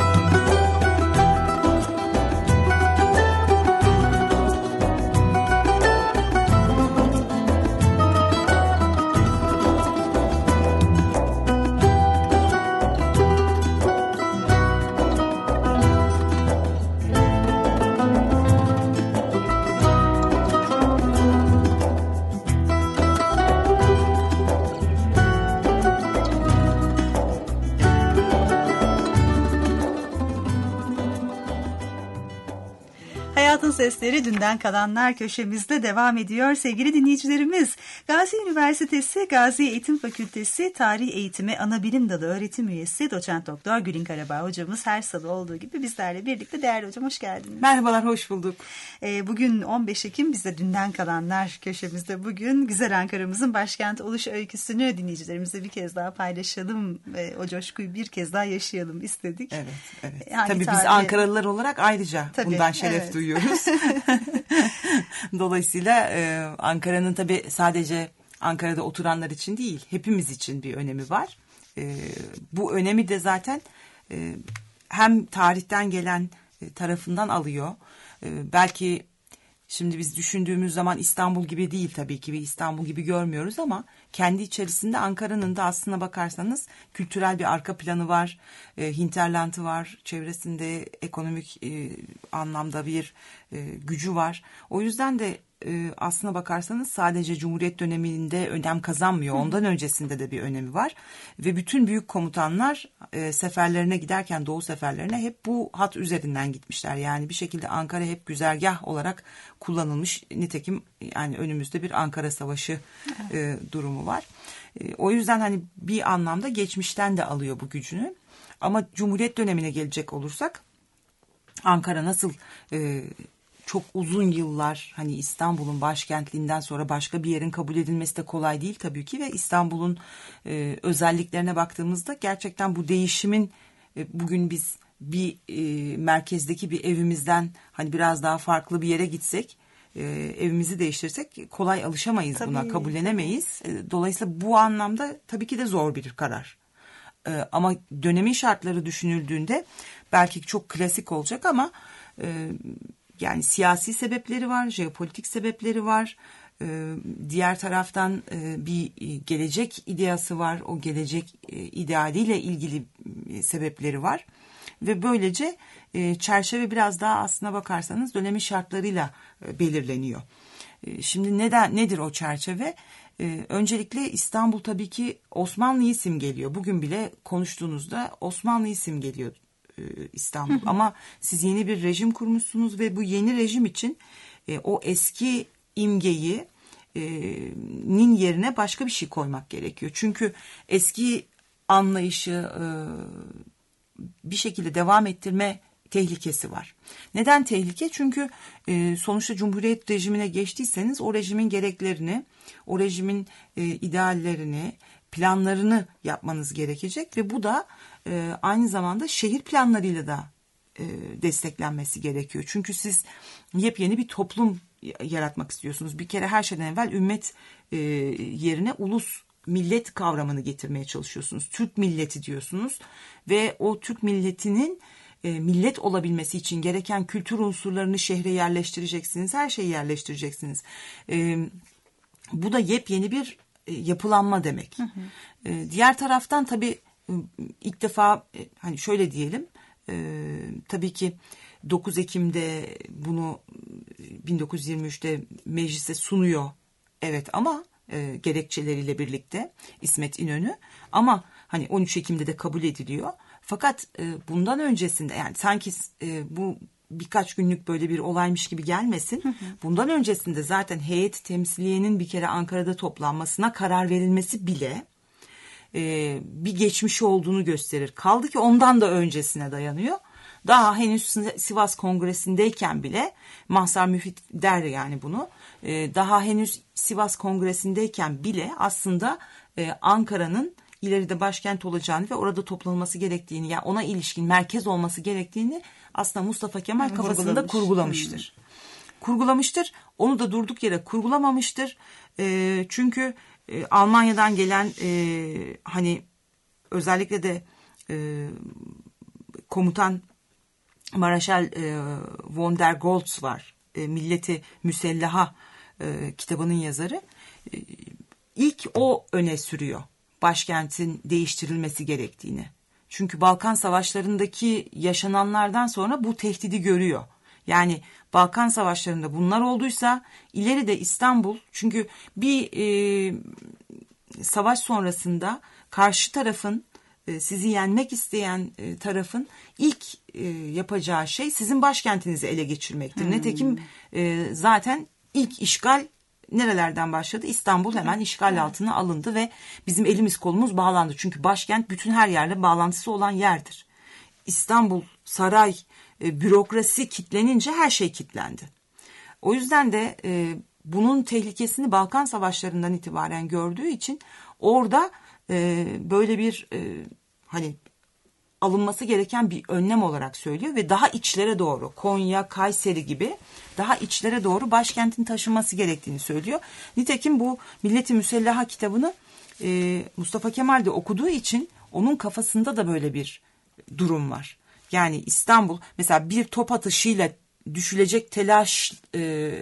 Hayatın Sesleri Dünden Kalanlar köşemizde devam ediyor sevgili dinleyicilerimiz. Gazi Üniversitesi Gazi Eğitim Fakültesi Tarih Eğitimi Anabilim Dalı öğretim üyesi Doçent Doktor Gülin Karabağ hocamız her salı olduğu gibi bizlerle birlikte. Değerli hocam, hoş geldiniz. Merhabalar, hoş bulduk. Ee, bugün on beş Ekim, biz de Dünden Kalanlar köşemizde bugün güzel Ankara'mızın başkent oluş öyküsünü dinleyicilerimizle bir kez daha paylaşalım. Ee, o coşkuyu bir kez daha yaşayalım istedik. Evet, evet. Hangi Tabii biz tarihi... Ankaralılar olarak ayrıca Tabii, bundan şeref evet. duyuyoruz. Dolayısıyla e, Ankara'nın tabii sadece Ankara'da oturanlar için değil, hepimiz için bir önemi var. E, bu önemi de zaten e, hem tarihten gelen e, tarafından alıyor. E, belki şimdi biz düşündüğümüz zaman İstanbul gibi değil tabii ki, bir İstanbul gibi görmüyoruz ama kendi içerisinde Ankara'nın da aslına bakarsanız kültürel bir arka planı var, e, hinterland'ı var, çevresinde ekonomik e, anlamda bir e, gücü var. O yüzden de e, aslına bakarsanız sadece Cumhuriyet döneminde önem kazanmıyor, ondan öncesinde de bir önemi var. Ve bütün büyük komutanlar e, seferlerine giderken, Doğu seferlerine hep bu hat üzerinden gitmişler. Yani bir şekilde Ankara hep güzergah olarak kullanılmış. Nitekim yani önümüzde bir Ankara Savaşı e, durumu var. E, o yüzden hani bir anlamda geçmişten de alıyor bu gücünü. Ama Cumhuriyet dönemine gelecek olursak Ankara nasıl e, çok uzun yıllar hani İstanbul'un başkentliğinden sonra başka bir yerin kabul edilmesi de kolay değil tabii ki ve İstanbul'un e, özelliklerine baktığımızda gerçekten bu değişimin e, bugün biz bir e, merkezdeki bir evimizden hani biraz daha farklı bir yere gitsek, e, evimizi değiştirsek kolay alışamayız Tabii. buna, kabullenemeyiz. E, dolayısıyla bu anlamda tabii ki de zor bir karar. E, ama dönemin şartları düşünüldüğünde belki çok klasik olacak ama e, yani siyasi sebepleri var, jeopolitik sebepleri var. E, diğer taraftan e, bir gelecek ideası var, o gelecek e, idealiyle ilgili e, sebepleri var. Ve böylece e, çerçeve biraz daha aslına bakarsanız dönemin şartlarıyla e, belirleniyor. E, şimdi neden nedir o çerçeve? E, öncelikle İstanbul tabii ki Osmanlı'yı simgeliyor. Bugün bile konuştuğunuzda Osmanlı'yı simgeliyor e, İstanbul. Hı hı. Ama siz yeni bir rejim kurmuşsunuz ve bu yeni rejim için e, o eski imgeyi e, nin yerine başka bir şey koymak gerekiyor. Çünkü eski anlayışı e, bir şekilde devam ettirme tehlikesi var. Neden tehlike? Çünkü e, sonuçta Cumhuriyet rejimine geçtiyseniz o rejimin gereklerini, o rejimin e, ideallerini, planlarını yapmanız gerekecek ve bu da e, aynı zamanda şehir planlarıyla da e, desteklenmesi gerekiyor. Çünkü siz yepyeni bir toplum yaratmak istiyorsunuz. Bir kere her şeyden evvel ümmet e, yerine ulus, millet kavramını getirmeye çalışıyorsunuz. Türk milleti diyorsunuz ve o Türk milletinin e, millet olabilmesi için gereken kültür unsurlarını şehre yerleştireceksiniz. Her şeyi yerleştireceksiniz. E, bu da yepyeni bir e, yapılanma demek. Hı hı. E, diğer taraftan tabii e, ilk defa e, hani şöyle diyelim, e, tabii ki dokuz Ekim'de bunu bin dokuz yüz yirmi üçte meclise sunuyor. Evet, ama e, gerekçeleriyle birlikte İsmet İnönü, ama hani on üç Ekim'de de kabul ediliyor. Fakat e, bundan öncesinde, yani sanki e, bu birkaç günlük böyle bir olaymış gibi gelmesin. Hı hı. Bundan öncesinde zaten heyet temsiliyenin bir kere Ankara'da toplanmasına karar verilmesi bile e, bir geçmiş olduğunu gösterir. Kaldı ki ondan da öncesine dayanıyor. Daha henüz Sivas Kongresi'ndeyken bile, Mazhar Müfit der yani bunu, e, daha henüz Sivas Kongresi'ndeyken bile aslında e, Ankara'nın ileride başkent olacağını ve orada toplanılması gerektiğini, yani ona ilişkin merkez olması gerektiğini aslında Mustafa Kemal hmm, kafasında kurgulamıştır. Hmm. Kurgulamıştır. Onu da durduk yere kurgulamamıştır. E, çünkü e, Almanya'dan gelen e, hani özellikle de e, komutan Maraşal e, von der Goltz var. E, Milleti Müsellaha e, kitabının yazarı. E, ilk o öne sürüyor başkentin değiştirilmesi gerektiğini. Çünkü Balkan Savaşları'ndaki yaşananlardan sonra bu tehdidi görüyor. Yani Balkan Savaşları'nda bunlar olduysa ileride İstanbul, çünkü bir e, savaş sonrasında karşı tarafın, sizi yenmek isteyen tarafın ilk yapacağı şey sizin başkentinizi ele geçirmektir. Hmm. Nitekim zaten ilk işgal nerelerden başladı? İstanbul hemen işgal evet. altına alındı ve bizim elimiz kolumuz bağlandı. Çünkü başkent bütün her yerle bağlantısı olan yerdir. İstanbul, saray, bürokrasi kitlenince her şey kitlendi. O yüzden de bunun tehlikesini Balkan Savaşları'ndan itibaren gördüğü için orada Ee, böyle bir e, hani alınması gereken bir önlem olarak söylüyor ve daha içlere doğru, Konya, Kayseri gibi daha içlere doğru başkentin taşınması gerektiğini söylüyor. Nitekim bu Milleti Müsellaha kitabını e, Mustafa Kemal de okuduğu için onun kafasında da böyle bir durum var. Yani İstanbul mesela bir top atışıyla düşülecek telaş e,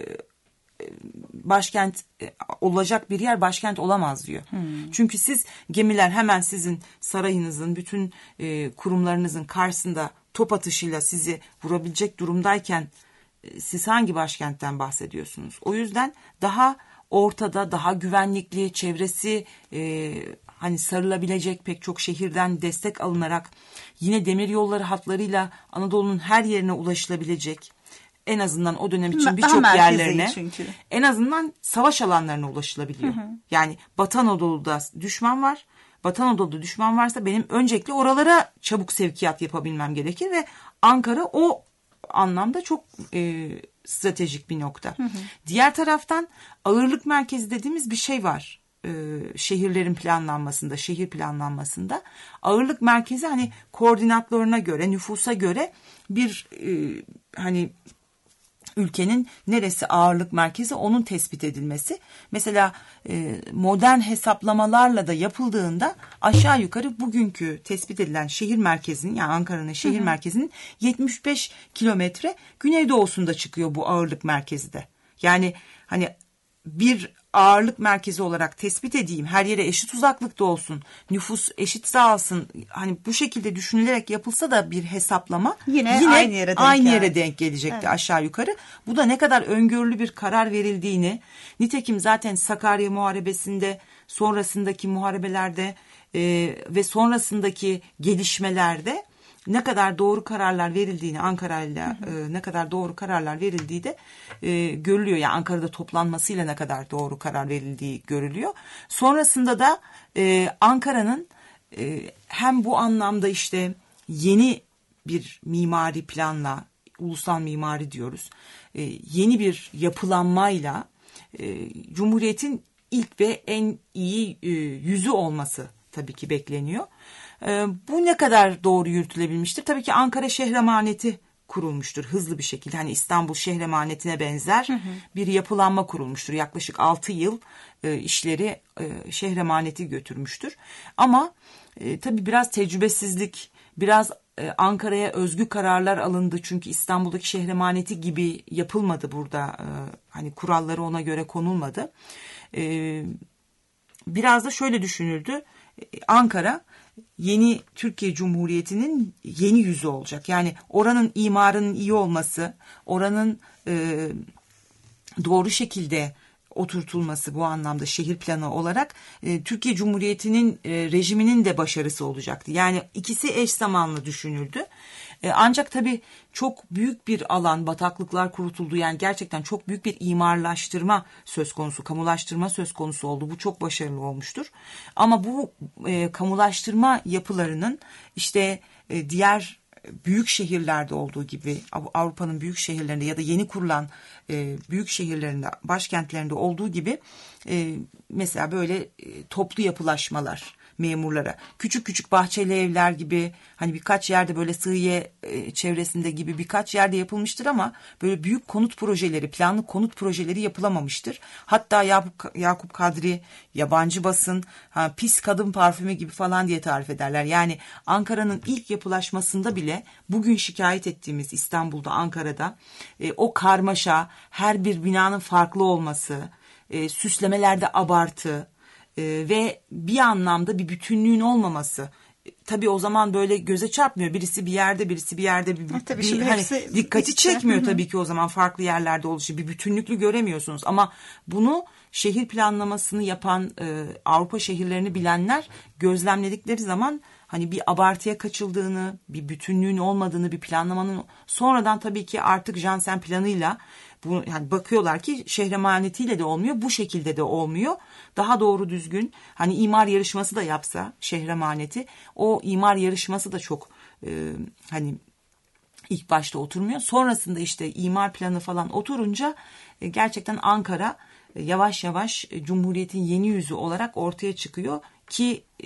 başkent olacak bir yer başkent olamaz diyor. Hmm. Çünkü siz gemiler hemen sizin sarayınızın, bütün e, kurumlarınızın karşısında top atışıyla sizi vurabilecek durumdayken e, siz hangi başkentten bahsediyorsunuz? O yüzden daha ortada, daha güvenlikli, çevresi e, hani sarılabilecek pek çok şehirden destek alınarak yine demiryolları hatlarıyla Anadolu'nun her yerine ulaşılabilecek, en azından o dönem için birçok yerlerine, çünkü. en azından savaş alanlarına ulaşılabiliyor. Hı hı. Yani Batı Anadolu'da düşman var. Batı Anadolu'da düşman varsa benim öncelikle oralara çabuk sevkiyat yapabilmem gerekir ve Ankara o anlamda çok e, stratejik bir nokta. Hı hı. Diğer taraftan ağırlık merkezi dediğimiz bir şey var. E, şehirlerin planlanmasında, şehir planlanmasında ağırlık merkezi hani koordinatlarına göre, nüfusa göre bir e, hani ülkenin neresi ağırlık merkezi onun tespit edilmesi. Mesela e, modern hesaplamalarla da yapıldığında aşağı yukarı bugünkü tespit edilen şehir merkezinin, yani Ankara'nın şehir hı hı. merkezinin yetmiş beş kilometre güneydoğusunda çıkıyor bu ağırlık merkezi de. Yani hani bir ağırlık merkezi olarak tespit edeyim, her yere eşit uzaklıkta olsun, nüfus eşit dağılsın, hani bu şekilde düşünülerek yapılsa da bir hesaplama yine, yine aynı yere denk, aynı yani. yere denk gelecekti evet. aşağı yukarı. Bu da ne kadar öngörülü bir karar verildiğini, nitekim zaten Sakarya Muharebesi'nde, sonrasındaki muharebelerde e, ve sonrasındaki gelişmelerde ne kadar doğru kararlar verildiğini, Ankara'yla e, ne kadar doğru kararlar verildiği de e, görülüyor. Yani Ankara'da toplanmasıyla ne kadar doğru karar verildiği görülüyor. Sonrasında da e, Ankara'nın e, hem bu anlamda işte yeni bir mimari planla, ulusal mimari diyoruz, e, yeni bir yapılanmayla e, Cumhuriyet'in ilk ve en iyi e, yüzü olması tabii ki bekleniyor. E, bu ne kadar doğru yürütülebilmiştir? Tabii ki Ankara şehir emaneti kurulmuştur hızlı bir şekilde. Hani İstanbul şehir emanetine benzer hı hı. bir yapılanma kurulmuştur. Yaklaşık altı yıl e, işleri e, şehir emaneti götürmüştür. Ama e, tabii biraz tecrübesizlik, biraz e, Ankara'ya özgü kararlar alındı. Çünkü İstanbul'daki şehir emaneti gibi yapılmadı burada. E, hani kuralları ona göre konulmadı. E, biraz da şöyle düşünüldü. E, Ankara yeni Türkiye Cumhuriyeti'nin yeni yüzü olacak. Yani oranın imarının iyi olması, oranın e, doğru şekilde oturtulması bu anlamda şehir planı olarak e, Türkiye Cumhuriyeti'nin e, rejiminin de başarısı olacaktı. Yani ikisi eş zamanlı düşünüldü. E, ancak tabii çok büyük bir alan, bataklıklar kurutuldu. Yani gerçekten çok büyük bir imarlaştırma söz konusu, kamulaştırma söz konusu oldu. Bu çok başarılı olmuştur. Ama bu e, kamulaştırma yapılarının işte e, diğer büyük şehirlerde olduğu gibi Avrupa'nın büyük şehirlerinde ya da yeni kurulan e, büyük şehirlerinde, başkentlerinde olduğu gibi e, mesela böyle e, toplu yapılaşmalar memurlara, küçük küçük bahçeli evler gibi hani birkaç yerde böyle Sığıye e, çevresinde gibi birkaç yerde yapılmıştır ama böyle büyük konut projeleri, planlı konut projeleri yapılamamıştır. Hatta Yakup, Yakup Kadri, yabancı basın, ha, pis kadın parfümü gibi falan diye tarif ederler. Yani Ankara'nın ilk yapılaşmasında bile bugün şikayet ettiğimiz İstanbul'da, Ankara'da e, o karmaşa, her bir binanın farklı olması, e, süslemelerde abartı, Ee, ve bir anlamda bir bütünlüğün olmaması. E, tabii o zaman böyle göze çarpmıyor. Birisi bir yerde, birisi bir yerde bir, ha, tabii bir hani dikkati çekmiyor tabii ki o zaman farklı yerlerde oluşu. Bir bütünlüklü göremiyorsunuz. Ama bunu şehir planlamasını yapan e, Avrupa şehirlerini bilenler gözlemledikleri zaman hani bir abartıya kaçıldığını, bir bütünlüğün olmadığını, bir planlamanın sonradan tabii ki artık Jansen planıyla bu, yani bakıyorlar ki şehir emanetiyle de olmuyor, bu şekilde de olmuyor. Daha doğru düzgün hani imar yarışması da yapsa şehir emaneti, o imar yarışması da çok e, hani ilk başta oturmuyor. Sonrasında işte imar planı falan oturunca e, gerçekten Ankara e, yavaş yavaş e, Cumhuriyet'in yeni yüzü olarak ortaya çıkıyor ki e,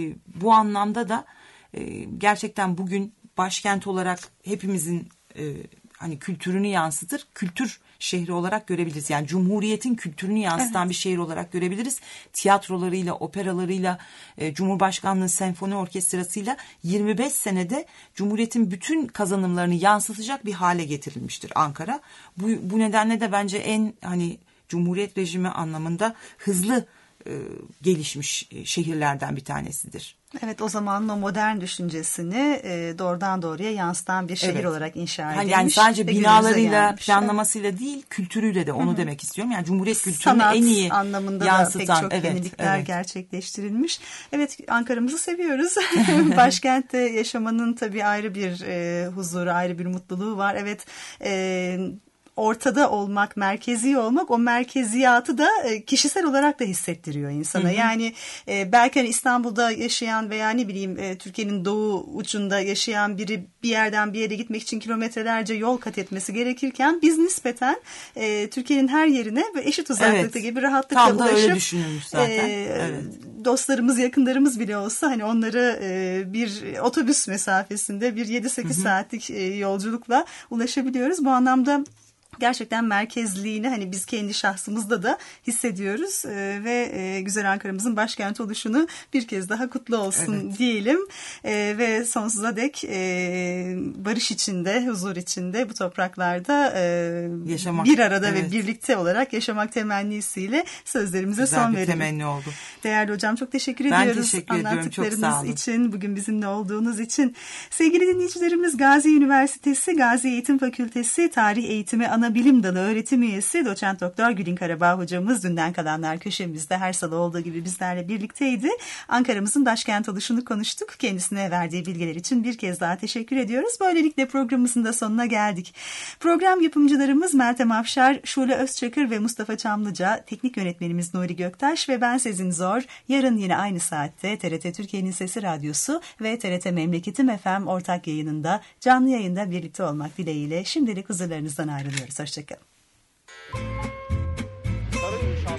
bu anlamda da e, gerçekten bugün başkent olarak hepimizin e, hani kültürünü yansıtır, kültür şehri olarak görebiliriz. Yani Cumhuriyet'in kültürünü yansıtan evet. bir şehir olarak görebiliriz. Tiyatrolarıyla, operalarıyla, e, Cumhurbaşkanlığı Senfoni Orkestrası'yla yirmi beş senede Cumhuriyet'in bütün kazanımlarını yansıtacak bir hale getirilmiştir Ankara. Bu, bu nedenle de bence en hani Cumhuriyet rejimi anlamında hızlı e, gelişmiş şehirlerden bir tanesidir. Evet, o zamanın o modern düşüncesini e, doğrudan doğruya yansıtan bir şehir evet. olarak inşa edilmiş. Yani sadece binalarıyla, planlamasıyla değil, kültürüyle de onu Hı-hı. demek istiyorum. Yani Cumhuriyet kültürünü sanat en iyi anlamında yansıtan. da pek çok evet, yenilikler evet. gerçekleştirilmiş. Evet, Ankara'mızı seviyoruz. Başkentte yaşamanın tabii ayrı bir e, huzuru, ayrı bir mutluluğu var. Evet, e, ortada olmak, merkezi olmak o merkeziyatı da kişisel olarak da hissettiriyor insana. Hı hı. Yani e, belki hani İstanbul'da yaşayan veya ne bileyim e, Türkiye'nin doğu ucunda yaşayan biri bir yerden bir yere gitmek için kilometrelerce yol kat etmesi gerekirken biz nispeten e, Türkiye'nin her yerine ve eşit uzaklıkta evet. gibi rahatlıkla Tam da ulaşıp öyle düşünülmüş zaten. E, evet. dostlarımız, yakınlarımız bile olsa hani onları e, bir otobüs mesafesinde bir yedi sekiz hı hı. saatlik e, yolculukla ulaşabiliyoruz. Bu anlamda gerçekten merkezliğini hani biz kendi şahsımızda da hissediyoruz ee, ve e, güzel Ankara'mızın başkenti oluşunu bir kez daha kutlu olsun evet. diyelim ee, ve sonsuza dek e, barış içinde, huzur içinde bu topraklarda e, yaşamak, bir arada evet. ve birlikte olarak yaşamak temennisiyle sözlerimize Güzel son bir verelim. temenni oldu. Değerli hocam, çok teşekkür ben ediyoruz teşekkür anlattıklarınız için, bugün bizimle olduğunuz için. Sevgili dinleyicilerimiz, Gazi Üniversitesi Gazi Eğitim Fakültesi Tarih Eğitimi Ana Bilim Dalı öğretim üyesi Doçent Doktor Gülin Karabağ hocamız dünden kalanlar köşemizde her salı olduğu gibi bizlerle birlikteydi. Ankara'mızın başkent oluşunu konuştuk. Kendisine verdiği bilgiler için bir kez daha teşekkür ediyoruz. Böylelikle programımızın da sonuna geldik. Program yapımcılarımız Meltem Afşar, Şule Özçakır ve Mustafa Çamlıca, teknik yönetmenimiz Nuri Göktaş ve ben Sezin Zor. Yarın yine aynı saatte T R T Türkiye'nin Sesi Radyosu ve T R T Memleketim F M ortak yayınında canlı yayında birlikte olmak dileğiyle şimdilik huzurlarınızdan ayrılıyoruz. Hoşçakalın.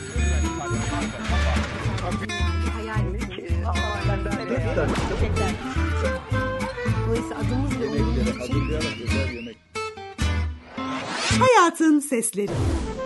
Hayalimiz. Hayatın Sesleri.